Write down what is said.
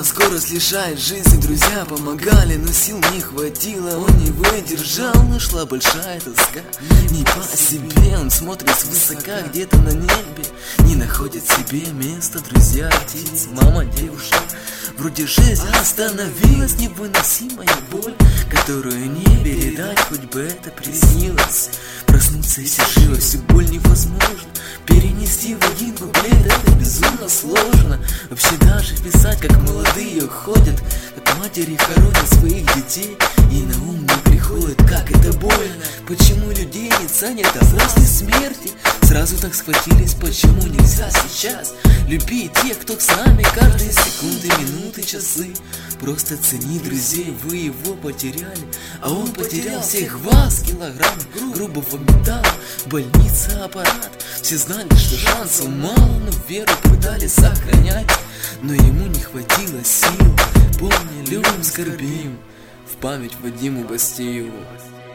скорость лишает жизни. Друзья помогали, но сил не хватило. Он не выдержал, нашла большая тоска. Не по себе, он смотрит свысока, где-то на небе не находит себе места. Друзья, отец, мама, девушка. Вроде жизнь остановилась, невыносимая боль, которую не передать, хоть бы это приснилось. Проснуться, если живо, всю боль невозможно перенести в один куплет, это безумно сложно. Вообще даже писать, как молодые ходят, как матери хоронят своих детей, и на ум не приходит, как это больно. Почему людей не ценят, а после смерти сразу так схватились, почему нельзя сейчас любить тех, кто с нами каждые секунды, минуты, часы. Просто цени друзей, вы его потеряли, а он потерял всех вас. Килограмм грубого металла, больница, аппарат. Все знали, что шансов мало, но веру пытались сохранять, но ему не хватило сил. Помни, любим, скорбим, в память Вадиму Бастиеву.